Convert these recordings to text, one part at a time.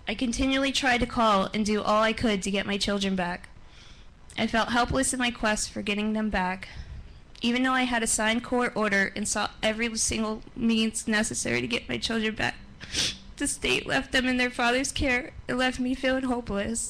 I continually tried to call and do all I could to get my children back. I felt helpless in my quest for getting them back. Even though I had a signed court order and saw every single means necessary to get my children back, the state left them in their father's care and left me feeling hopeless.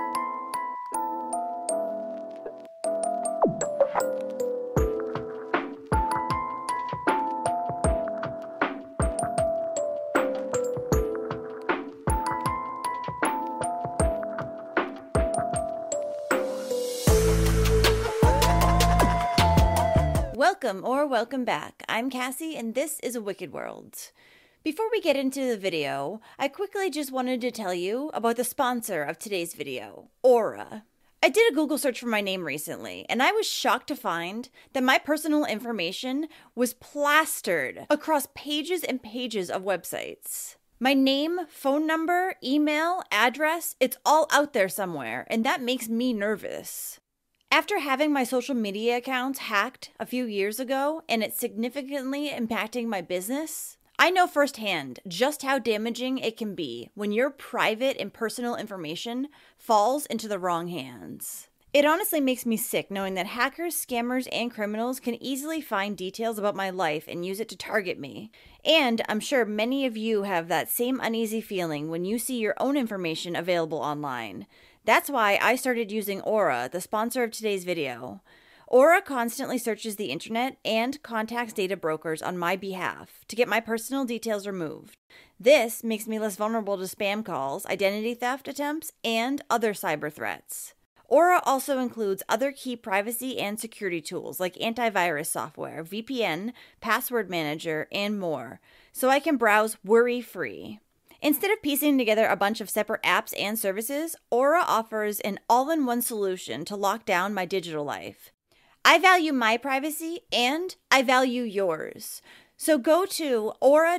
Welcome back. I'm Cassie and this is A Wicked World. Before we get into the video, I quickly just wanted to tell you about the sponsor of today's video, Aura. I did a Google search for my name recently and I was shocked to find that my personal information was plastered across pages and pages of websites. My name, phone number, email, address, it's all out there somewhere, and that makes me nervous. After having my social media accounts hacked a few years ago and it significantly impacting my business, I know firsthand just how damaging it can be when your private and personal information falls into the wrong hands. It honestly makes me sick knowing that hackers, scammers, and criminals can easily find details about my life and use it to target me. And I'm sure many of you have that same uneasy feeling when you see your own information available online. That's why I started using Aura, the sponsor of today's video. Aura constantly searches the internet and contacts data brokers on my behalf to get my personal details removed. This makes me less vulnerable to spam calls, identity theft attempts, and other cyber threats. Aura also includes other key privacy and security tools like antivirus software, VPN, password manager, and more, so I can browse worry-free. Instead of piecing together a bunch of separate apps and services, Aura offers an all-in-one solution to lock down my digital life. I value my privacy and I value yours. So go to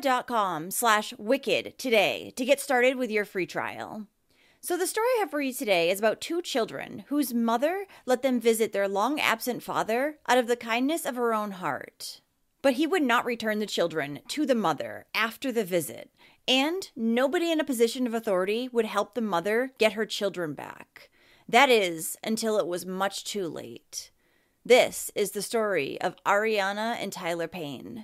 aura.com/wicked today to get started with your free trial. So the story I have for you today is about two children whose mother let them visit their long-absent father out of the kindness of her own heart. But he would not return the children to the mother after the visit, and nobody in a position of authority would help the mother get her children back. That is, until it was much too late. This is the story of Ariana and Tyler Payne.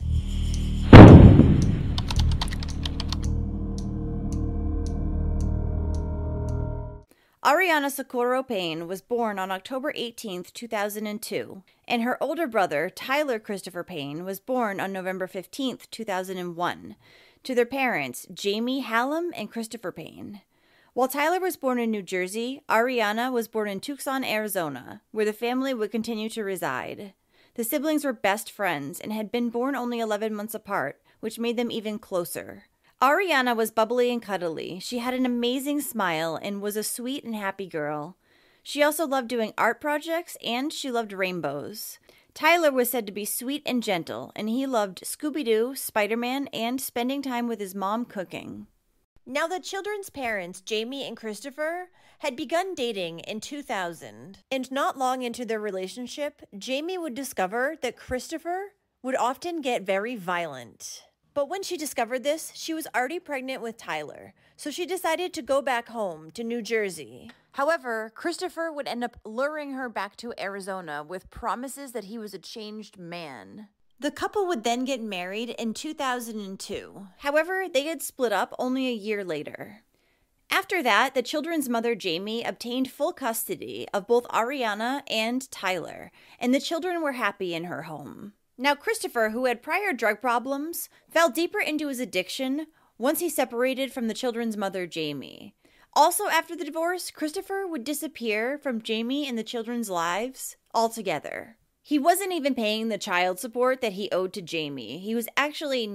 Ariana Socorro Payne was born on October 18, 2002, and her older brother, Tyler Christopher Payne, was born on November 15, 2001, to their parents, Jamie Hallam and Christopher Payne. While Tyler was born in New Jersey, Ariana was born in Tucson, Arizona, where the family would continue to reside. The siblings were best friends and had been born only 11 months apart, which made them even closer. Ariana was bubbly and cuddly. She had an amazing smile and was a sweet and happy girl. She also loved doing art projects and she loved rainbows. Tyler was said to be sweet and gentle, and he loved Scooby-Doo, Spider-Man, and spending time with his mom cooking. Now, the children's parents, Jamie and Christopher, had begun dating in 2000. And not long into their relationship, Jamie would discover that Christopher would often get very violent. But when she discovered this, she was already pregnant with Tyler, so she decided to go back home to New Jersey. However, Christopher would end up luring her back to Arizona with promises that he was a changed man. The couple would then get married in 2002. However, they had split up only a year later. After that, the children's mother, Jamie, obtained full custody of both Ariana and Tyler, and the children were happy in her home. Now, Christopher, who had prior drug problems, fell deeper into his addiction once he separated from the children's mother, Jamie. Also, after the divorce, Christopher would disappear from Jamie and the children's lives altogether. He wasn't even paying the child support that he owed to Jamie. He was actually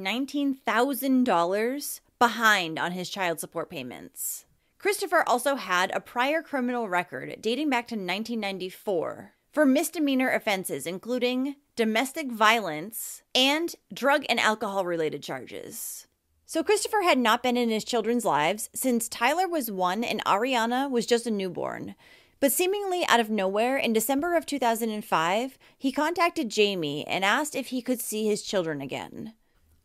$19,000 behind on his child support payments. Christopher also had a prior criminal record dating back to 1994 for misdemeanor offenses, including domestic violence and drug and alcohol-related charges. So Christopher had not been in his children's lives since Tyler was 1 and Ariana was just a newborn. But seemingly out of nowhere, in December of 2005, he contacted Jamie and asked if he could see his children again.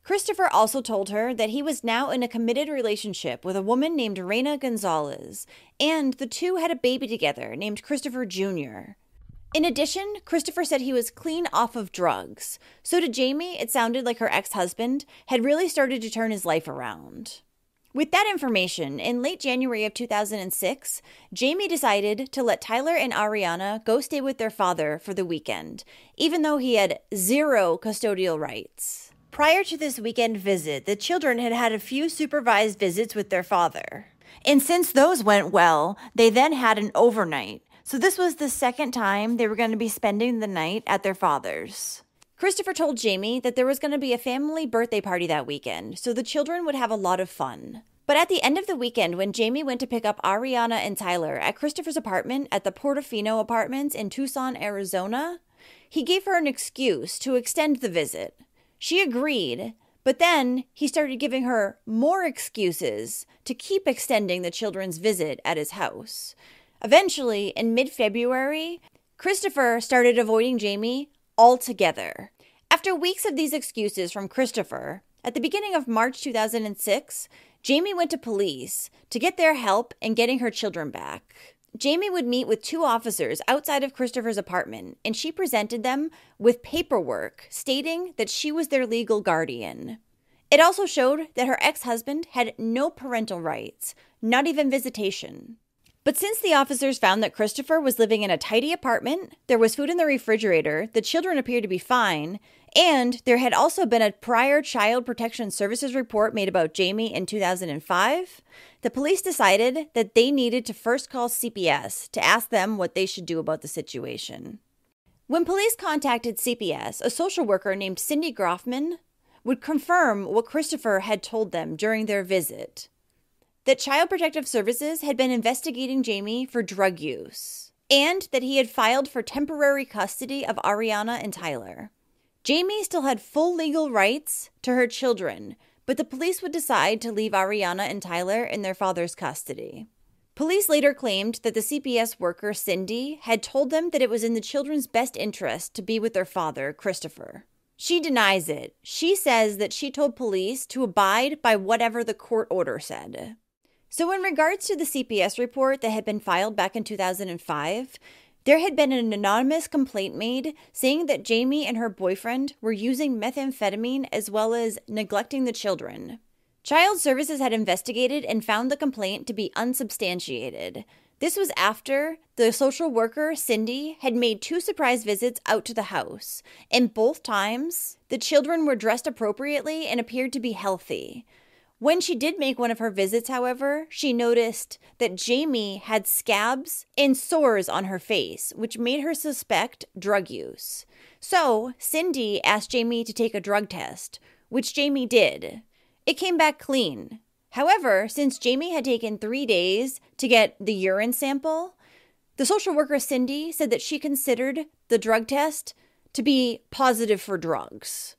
Christopher also told her that he was now in a committed relationship with a woman named Reina Gonzalez, and the two had a baby together named Christopher Jr. In addition, Christopher said he was clean off of drugs. So to Jamie, it sounded like her ex-husband had really started to turn his life around. With that information, in late January of 2006, Jamie decided to let Tyler and Ariana go stay with their father for the weekend, even though he had zero custodial rights. Prior to this weekend visit, the children had had a few supervised visits with their father. And since those went well, they then had an overnight. So this was the second time they were going to be spending the night at their father's. Christopher told Jamie that there was going to be a family birthday party that weekend, so the children would have a lot of fun. But at the end of the weekend, when Jamie went to pick up Ariana and Tyler at Christopher's apartment at the Portofino Apartments in Tucson, Arizona, he gave her an excuse to extend the visit. She agreed, but then he started giving her more excuses to keep extending the children's visit at his house. Eventually, in mid-February, Christopher started avoiding Jamie altogether. After weeks of these excuses from Christopher, at the beginning of March 2006, Jamie went to police to get their help in getting her children back. Jamie would meet with two officers outside of Christopher's apartment, and she presented them with paperwork stating that she was their legal guardian. It also showed that her ex-husband had no parental rights, not even visitation. But since the officers found that Christopher was living in a tidy apartment, there was food in the refrigerator, the children appeared to be fine, and there had also been a prior Child Protection Services report made about Jamie in 2005, the police decided that they needed to first call CPS to ask them what they should do about the situation. When police contacted CPS, a social worker named Cindy Groffman would confirm what Christopher had told them during their visit, that Child Protective Services had been investigating Jamie for drug use, and that he had filed for temporary custody of Ariana and Tyler. Jamie still had full legal rights to her children, but the police would decide to leave Ariana and Tyler in their father's custody. Police later claimed that the CPS worker, Cindy, had told them that it was in the children's best interest to be with their father, Christopher. She denies it. She says that she told police to abide by whatever the court order said. So in regards to the CPS report that had been filed back in 2005, there had been an anonymous complaint made saying that Jamie and her boyfriend were using methamphetamine as well as neglecting the children. Child Services had investigated and found the complaint to be unsubstantiated. This was after the social worker, Cindy, had made 2 surprise visits out to the house, and both times, the children were dressed appropriately and appeared to be healthy. When she did make one of her visits, however, she noticed that Jamie had scabs and sores on her face, which made her suspect drug use. So, Cindy asked Jamie to take a drug test, which Jamie did. It came back clean. However, since Jamie had taken 3 days to get the urine sample, the social worker Cindy said that she considered the drug test to be positive for drugs.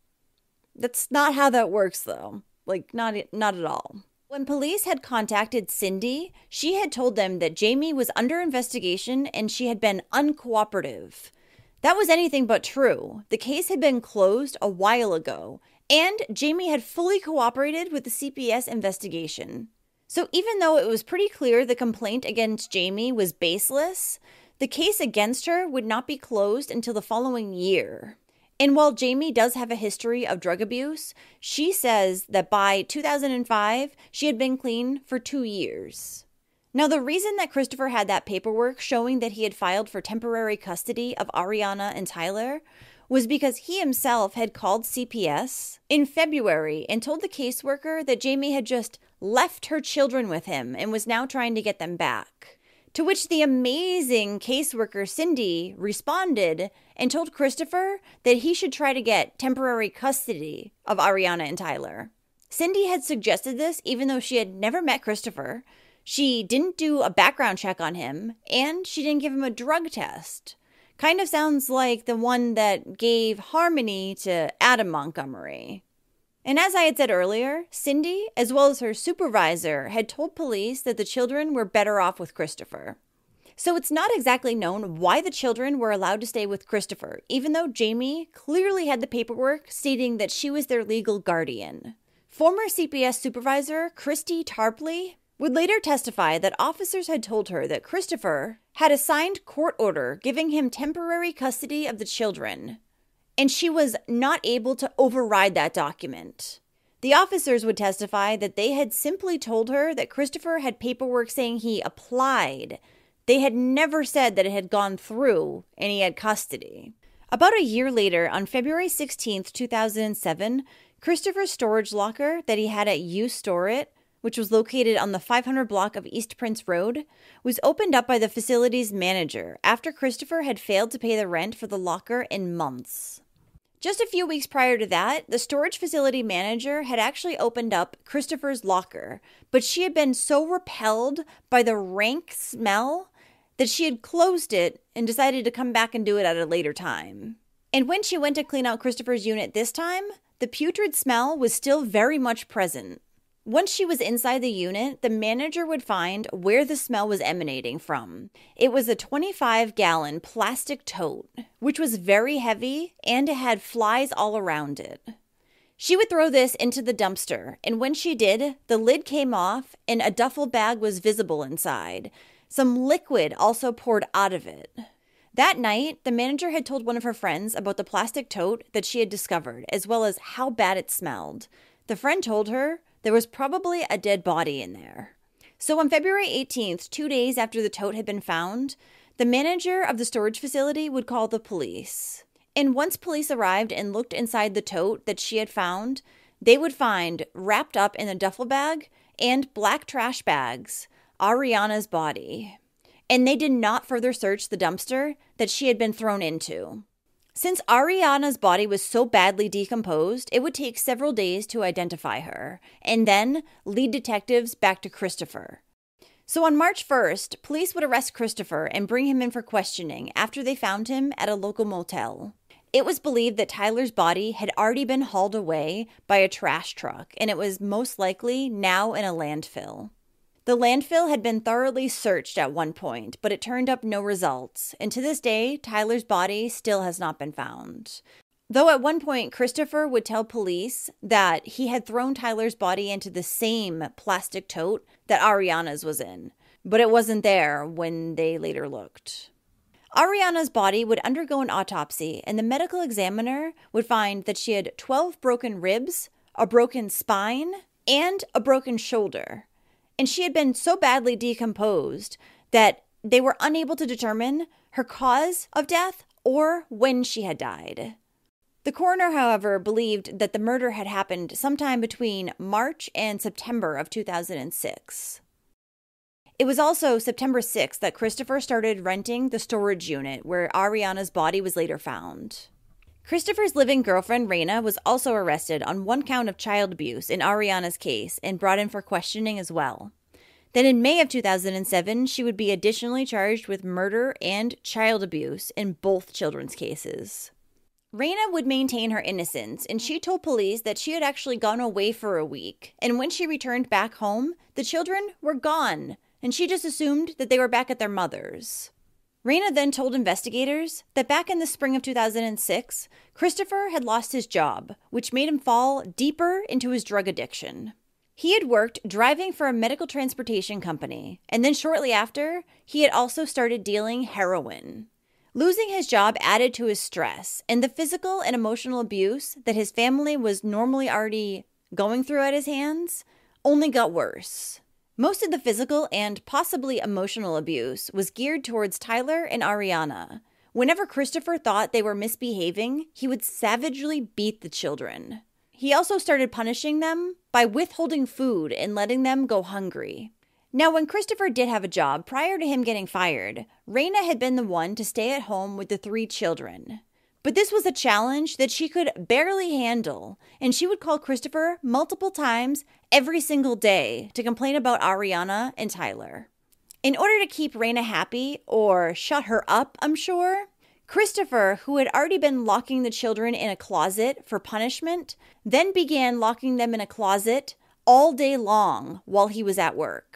That's not how that works, though. Not at all. When police had contacted Cindy, she had told them that Jamie was under investigation and she had been uncooperative. That was anything but true. The case had been closed a while ago, and Jamie had fully cooperated with the CPS investigation. So even though it was pretty clear the complaint against Jamie was baseless, the case against her would not be closed until the following year. And while Jamie does have a history of drug abuse, she says that by 2005, she had been clean for 2 years. Now, the reason that Christopher had that paperwork showing that he had filed for temporary custody of Ariana and Tyler was because he himself had called CPS in February and told the caseworker that Jamie had just left her children with him and was now trying to get them back. To which the amazing caseworker Cindy responded and told Christopher that he should try to get temporary custody of Ariana and Tyler. Cindy had suggested this even though she had never met Christopher. She didn't do a background check on him, and she didn't give him a drug test. Kind of sounds like the one that gave Harmony to Adam Montgomery. And as I had said earlier, Cindy, as well as her supervisor, had told police that the children were better off with Christopher. So it's not exactly known why the children were allowed to stay with Christopher, even though Jamie clearly had the paperwork stating that she was their legal guardian. Former CPS supervisor Christy Tarpley would later testify that officers had told her that Christopher had a signed court order giving him temporary custody of the children, and she was not able to override that document. The officers would testify that they had simply told her that Christopher had paperwork saying he applied. They had never said that it had gone through and he had custody. About a year later, on February 16th, 2007, Christopher's storage locker that he had at You Store It, which was located on the 500 block of East Prince Road, was opened up by the facility's manager after Christopher had failed to pay the rent for the locker in months. Just a few weeks prior to that, the storage facility manager had actually opened up Christopher's locker, but she had been so repelled by the rank smell that she had closed it and decided to come back and do it at a later time. And when she went to clean out Christopher's unit this time, the putrid smell was still very much present. Once she was inside the unit, the manager would find where the smell was emanating from. It was a 25-gallon plastic tote, which was very heavy and it had flies all around it. She would throw this into the dumpster, and when she did, the lid came off and a duffel bag was visible inside. Some liquid also poured out of it. That night, the manager had told one of her friends about the plastic tote that she had discovered, as well as how bad it smelled. The friend told her there was probably a dead body in there. So on February 18th, 2 days after the tote had been found, the manager of the storage facility would call the police. And once police arrived and looked inside the tote that she had found, they would find, wrapped up in a duffel bag and black trash bags, Ariana's body. And they did not further search the dumpster that she had been thrown into. Since Ariana's body was so badly decomposed, it would take several days to identify her, and then lead detectives back to Christopher. So on March 1st, police would arrest Christopher and bring him in for questioning after they found him at a local motel. It was believed that Tyler's body had already been hauled away by a trash truck, and it was most likely now in a landfill. The landfill had been thoroughly searched at one point, but it turned up no results, and to this day, Tyler's body still has not been found. Though at one point, Christopher would tell police that he had thrown Tyler's body into the same plastic tote that Ariana's was in, but it wasn't there when they later looked. Ariana's body would undergo an autopsy, and the medical examiner would find that she had 12 broken ribs, a broken spine, and a broken shoulder. And she had been so badly decomposed that they were unable to determine her cause of death or when she had died. The coroner, however, believed that the murder had happened sometime between March and September of 2006. It was also September 6th that Christopher started renting the storage unit where Ariana's body was later found. Christopher's living girlfriend, Raina, was also arrested on one count of child abuse in Ariana's case and brought in for questioning as well. Then in May of 2007, she would be additionally charged with murder and child abuse in both children's cases. Raina would maintain her innocence, and she told police that she had actually gone away for a week, and when she returned back home, the children were gone, and she just assumed that they were back at their mother's. Raina then told investigators that back in the spring of 2006, Christopher had lost his job, which made him fall deeper into his drug addiction. He had worked driving for a medical transportation company, and then shortly after, he had also started dealing heroin. Losing his job added to his stress, and the physical and emotional abuse that his family was normally already going through at his hands only got worse. Most of the physical and possibly emotional abuse was geared towards Tyler and Ariana. Whenever Christopher thought they were misbehaving, he would savagely beat the children. He also started punishing them by withholding food and letting them go hungry. Now, when Christopher did have a job prior to him getting fired, Raina had been the one to stay at home with the 3 children. But this was a challenge that she could barely handle, and she would call Christopher multiple times every single day to complain about Ariana and Tyler. In order to keep Raina happy, or shut her up, I'm sure, Christopher, who had already been locking the children in a closet for punishment, then began locking them in a closet all day long while he was at work.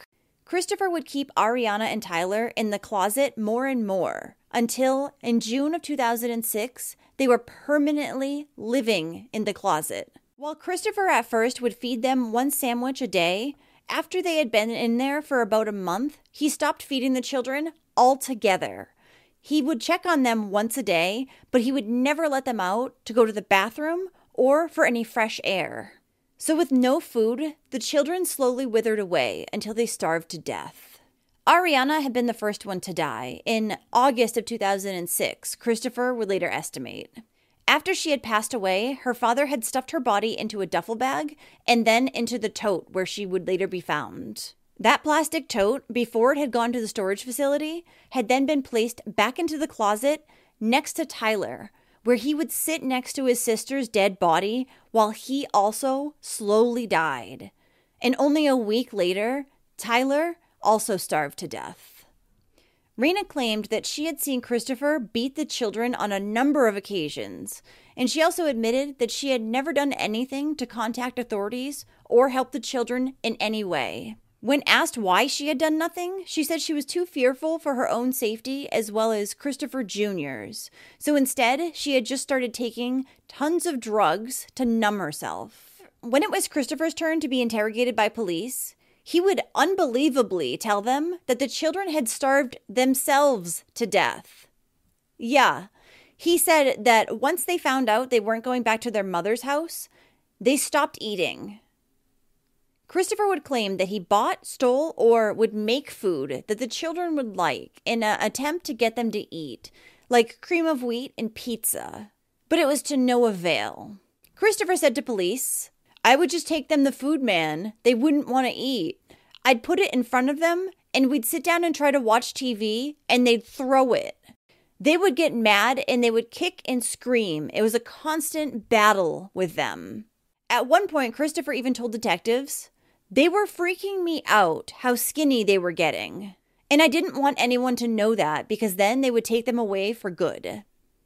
Christopher would keep Ariana and Tyler in the closet more and more until in June of 2006, they were permanently living in the closet. While Christopher at first would feed them one sandwich a day, after they had been in there for about a month, he stopped feeding the children altogether. He would check on them once a day, but he would never let them out to go to the bathroom or for any fresh air. So with no food, the children slowly withered away until they starved to death. Ariana had been the first one to die. In August of 2006, Christopher would later estimate. After she had passed away, her father had stuffed her body into a duffel bag and then into the tote where she would later be found. That plastic tote, before it had gone to the storage facility, had then been placed back into the closet next to Tyler, where he would sit next to his sister's dead body while he also slowly died. And only a week later, Tyler also starved to death. Raina claimed that she had seen Christopher beat the children on a number of occasions, and she also admitted that she had never done anything to contact authorities or help the children in any way. When asked why she had done nothing, she said she was too fearful for her own safety as well as Christopher Jr.'s. So instead, she had just started taking tons of drugs to numb herself. When it was Christopher's turn to be interrogated by police, he would unbelievably tell them that the children had starved themselves to death. Yeah, he said that once they found out they weren't going back to their mother's house, they stopped eating. Christopher would claim that he bought, stole, or would make food that the children would like in an attempt to get them to eat, like cream of wheat and pizza. But it was to no avail. Christopher said to police, "I would just take them the food, man. They wouldn't want to eat. I'd put it in front of them, and we'd sit down and try to watch TV, and they'd throw it. They would get mad, and they would kick and scream. It was a constant battle with them." At one point, Christopher even told detectives, "They were freaking me out how skinny they were getting. And I didn't want anyone to know that because then they would take them away for good."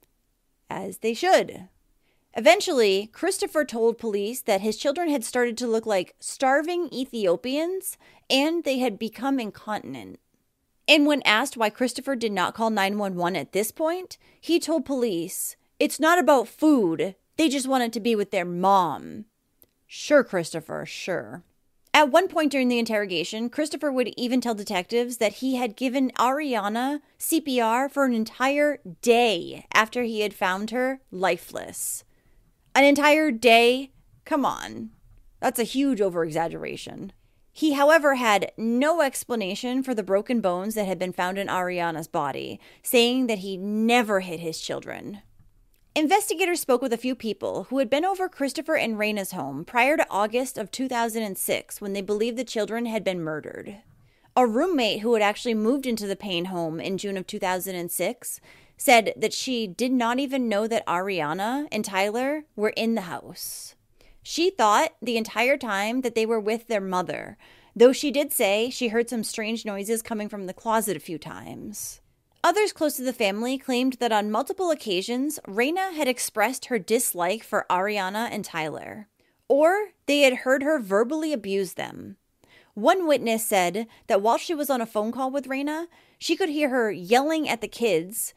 As they should. Eventually, Christopher told police that his children had started to look like starving Ethiopians and they had become incontinent. And when asked why Christopher did not call 911 at this point, he told police, "It's not about food. They just wanted to be with their mom." Sure, Christopher, sure. At one point during the interrogation, Christopher would even tell detectives that he had given Ariana CPR for an entire day after he had found her lifeless. An entire day? Come on. That's a huge over-exaggeration. He, however, had no explanation for the broken bones that had been found in Ariana's body, saying that he never hit his children. Investigators spoke with a few people who had been over Christopher and Raina's home prior to August of 2006 when they believed the children had been murdered. A roommate who had actually moved into the Payne home in June of 2006 said that she did not even know that Ariana and Tyler were in the house. She thought the entire time that they were with their mother, though she did say she heard some strange noises coming from the closet a few times. Others close to the family claimed that on multiple occasions, Raina had expressed her dislike for Ariana and Tyler, or they had heard her verbally abuse them. One witness said that while she was on a phone call with Raina, she could hear her yelling at the kids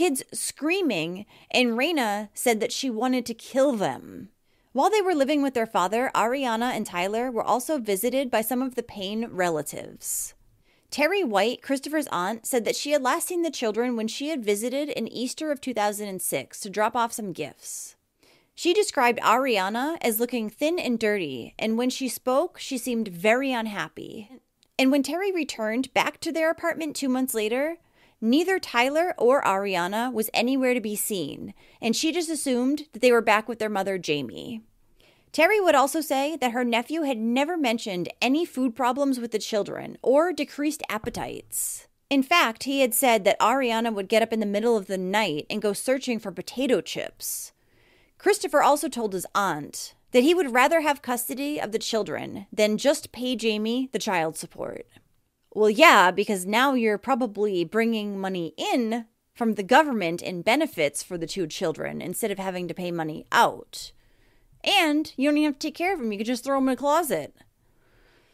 screaming, and Raina said that she wanted to kill them. While they were living with their father, Ariana and Tyler were also visited by some of the Payne relatives. Terry White, Christopher's aunt, said that she had last seen the children when she had visited in Easter of 2006 to drop off some gifts. She described Ariana as looking thin and dirty, and when she spoke, she seemed very unhappy. And when Terry returned back to their apartment 2 months later, neither Tyler or Ariana was anywhere to be seen, and she just assumed that they were back with their mother, Jamie. Terry would also say that her nephew had never mentioned any food problems with the children or decreased appetites. In fact, he had said that Ariana would get up in the middle of the night and go searching for potato chips. Christopher also told his aunt that he would rather have custody of the children than just pay Jamie the child support. Well, yeah, because now you're probably bringing money in from the government in benefits for the 2 children instead of having to pay money out. And you don't even have to take care of them. You could just throw them in a closet.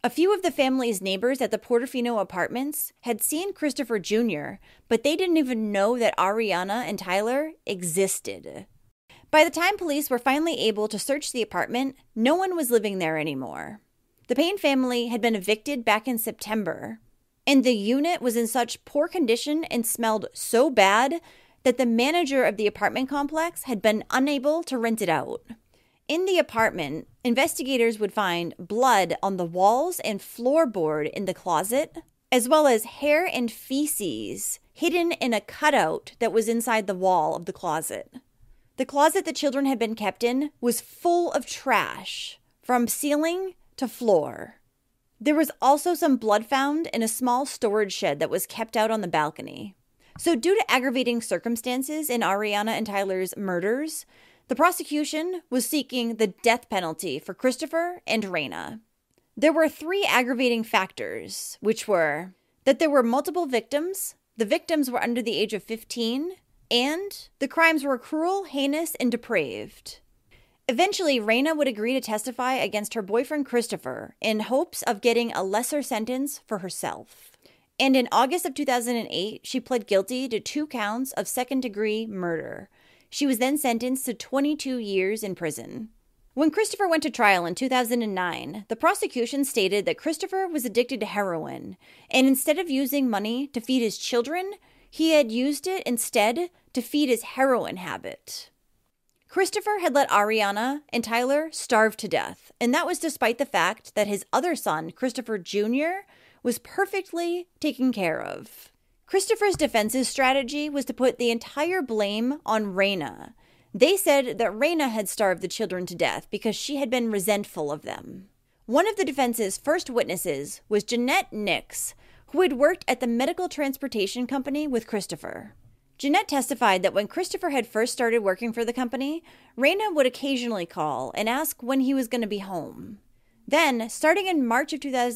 A few of the family's neighbors at the Portofino apartments had seen Christopher Jr., but they didn't even know that Ariana and Tyler existed. By the time police were finally able to search the apartment, no one was living there anymore. The Payne family had been evicted back in September, and the unit was in such poor condition and smelled so bad that the manager of the apartment complex had been unable to rent it out. In the apartment, investigators would find blood on the walls and floorboard in the closet, as well as hair and feces hidden in a cutout that was inside the wall of the closet. The closet the children had been kept in was full of trash, from ceiling to floor. There was also some blood found in a small storage shed that was kept out on the balcony. So due to aggravating circumstances in Ariana and Tyler's murders, the prosecution was seeking the death penalty for Christopher and Raina. There were 3 aggravating factors, which were that there were multiple victims, the victims were under the age of 15, and the crimes were cruel, heinous, and depraved. Eventually, Raina would agree to testify against her boyfriend Christopher in hopes of getting a lesser sentence for herself. And in August of 2008, she pled guilty to 2 counts of second-degree murder. She was then sentenced to 22 years in prison. When Christopher went to trial in 2009, the prosecution stated that Christopher was addicted to heroin, and instead of using money to feed his children, he had used it instead to feed his heroin habit. Christopher had let Ariana and Tyler starve to death, and that was despite the fact that his other son, Christopher Jr., was perfectly taken care of. Christopher's defense's strategy was to put the entire blame on Raina. They said that Raina had starved the children to death because she had been resentful of them. One of the defense's first witnesses was Jeanette Nix, who had worked at the medical transportation company with Christopher. Jeanette testified that when Christopher had first started working for the company, Raina would occasionally call and ask when he was going to be home. Then, starting in March of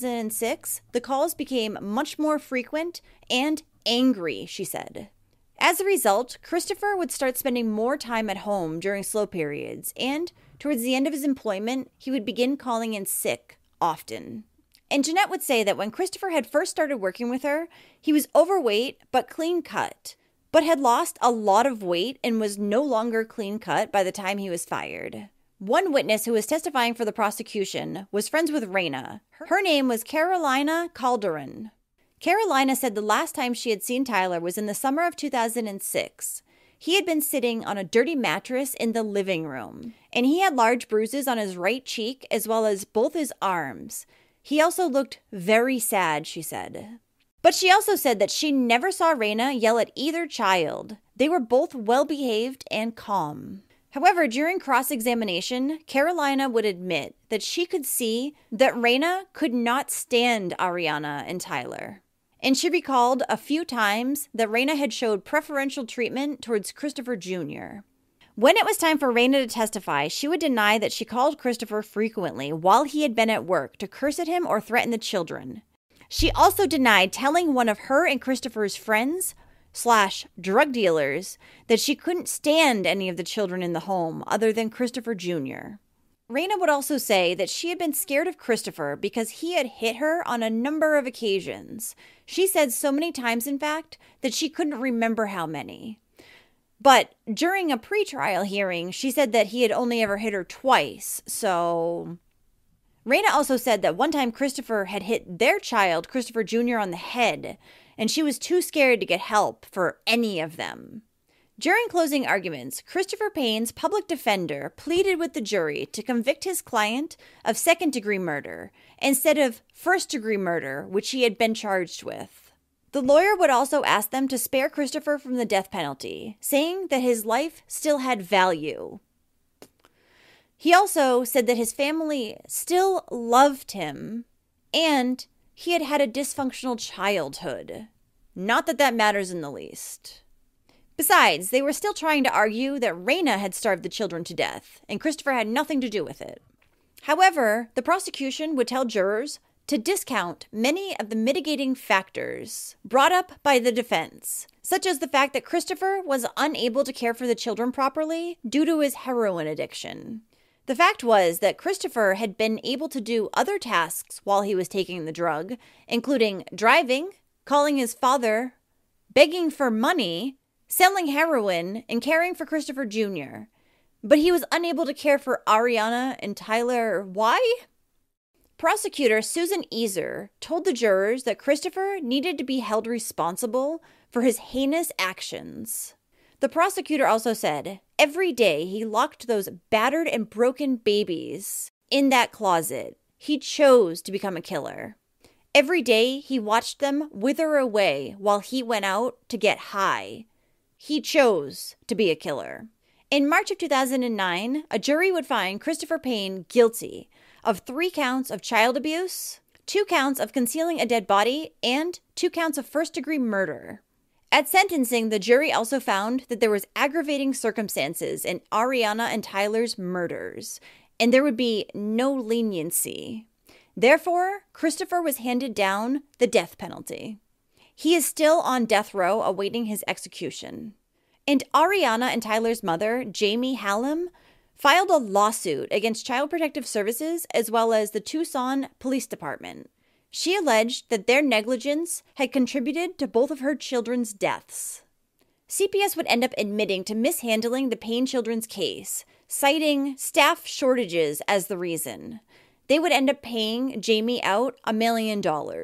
2006, the calls became much more frequent and angry, she said. As a result, Christopher would start spending more time at home during slow periods, and towards the end of his employment, he would begin calling in sick often. And Jeanette would say that when Christopher had first started working with her, he was overweight but clean cut, but had lost a lot of weight and was no longer clean cut by the time he was fired. One witness who was testifying for the prosecution was friends with Raina. Her name was Carolina Calderon. Carolina said the last time she had seen Tyler was in the summer of 2006. He had been sitting on a dirty mattress in the living room, and he had large bruises on his right cheek as well as both his arms. He also looked very sad, she said. But she also said that she never saw Raina yell at either child. They were both well-behaved and calm. However, during cross-examination, Carolina would admit that she could see that Raina could not stand Ariana and Tyler. And she recalled a few times that Raina had showed preferential treatment towards Christopher Jr. When it was time for Raina to testify, she would deny that she called Christopher frequently while he had been at work to curse at him or threaten the children. She also denied telling one of her and Christopher's friends / drug dealers that she couldn't stand any of the children in the home other than Christopher Jr. Raina would also say that she had been scared of Christopher because he had hit her on a number of occasions. She said so many times, in fact, that she couldn't remember how many. But during a pretrial hearing, she said that he had only ever hit her twice, so... Raina also said that one time Christopher had hit their child, Christopher Jr., on the head, and she was too scared to get help for any of them. During closing arguments, Christopher Payne's public defender pleaded with the jury to convict his client of second-degree murder instead of first-degree murder, which he had been charged with. The lawyer would also ask them to spare Christopher from the death penalty, saying that his life still had value. He also said that his family still loved him, and he had had a dysfunctional childhood. Not that that matters in the least. Besides, they were still trying to argue that Raina had starved the children to death, and Christopher had nothing to do with it. However, the prosecution would tell jurors to discount many of the mitigating factors brought up by the defense, such as the fact that Christopher was unable to care for the children properly due to his heroin addiction. The fact was that Christopher had been able to do other tasks while he was taking the drug, including driving, calling his father, begging for money, selling heroin, and caring for Christopher Jr. But he was unable to care for Ariana and Tyler. Why? Prosecutor Susan Easer told the jurors that Christopher needed to be held responsible for his heinous actions. The prosecutor also said every day he locked those battered and broken babies in that closet. He chose to become a killer. Every day he watched them wither away while he went out to get high. He chose to be a killer. In March of 2009, a jury would find Christopher Payne guilty of 3 counts of child abuse, 2 counts of concealing a dead body, and 2 counts of first-degree murder. At sentencing, the jury also found that there was aggravating circumstances in Ariana and Tyler's murders, and there would be no leniency. Therefore, Christopher was handed down the death penalty. He is still on death row awaiting his execution. And Ariana and Tyler's mother, Jamie Hallam, filed a lawsuit against Child Protective Services as well as the Tucson Police Department. She alleged that their negligence had contributed to both of her children's deaths. CPS would end up admitting to mishandling the Payne children's case, citing staff shortages as the reason. They would end up paying Jamie out $1 million.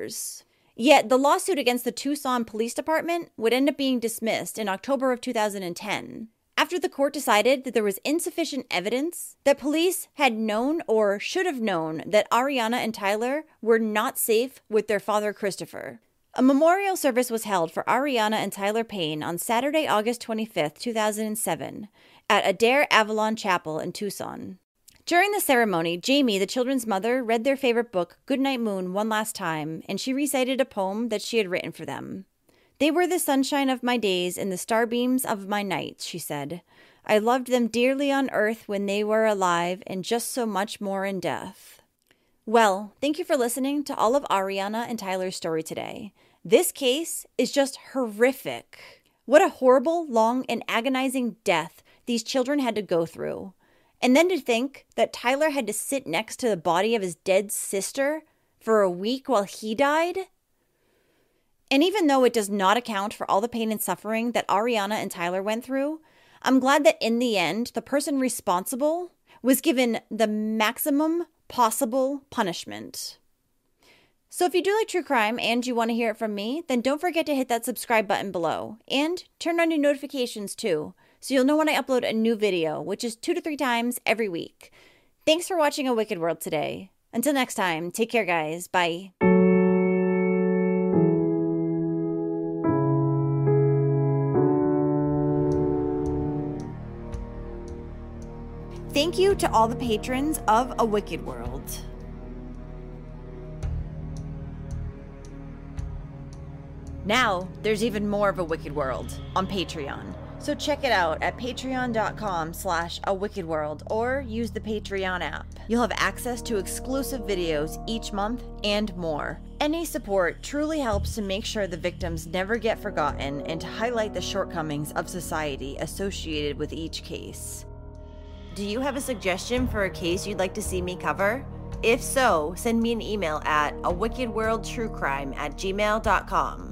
Yet the lawsuit against the Tucson Police Department would end up being dismissed in October of 2010. After the court decided that there was insufficient evidence that police had known or should have known that Ariana and Tyler were not safe with their father Christopher. A memorial service was held for Ariana and Tyler Payne on Saturday, August 25, 2007, at Adair Avalon Chapel in Tucson. During the ceremony, Jamie, the children's mother, read their favorite book, Goodnight Moon, one last time, and she recited a poem that she had written for them. "They were the sunshine of my days and the starbeams of my nights," she said. "I loved them dearly on earth when they were alive and just so much more in death." Well, thank you for listening to all of Ariana and Tyler's story today. This case is just horrific. What a horrible, long, and agonizing death these children had to go through. And then to think that Tyler had to sit next to the body of his dead sister for a week while he died. And even though it does not account for all the pain and suffering that Ariana and Tyler went through, I'm glad that in the end, the person responsible was given the maximum possible punishment. So if you do like true crime and you want to hear it from me, then don't forget to hit that subscribe button below and turn on your notifications too, so you'll know when I upload a new video, which is 2 to 3 times every week. Thanks for watching A Wicked World today. Until next time, take care guys. Bye. Thank you to all the patrons of A Wicked World. Now, there's even more of A Wicked World on Patreon. So check it out at patreon.com/awickedworld or use the Patreon app. You'll have access to exclusive videos each month and more. Any support truly helps to make sure the victims never get forgotten and to highlight the shortcomings of society associated with each case. Do you have a suggestion for a case you'd like to see me cover? If so, send me an email at awickedworldtruecrime@gmail.com.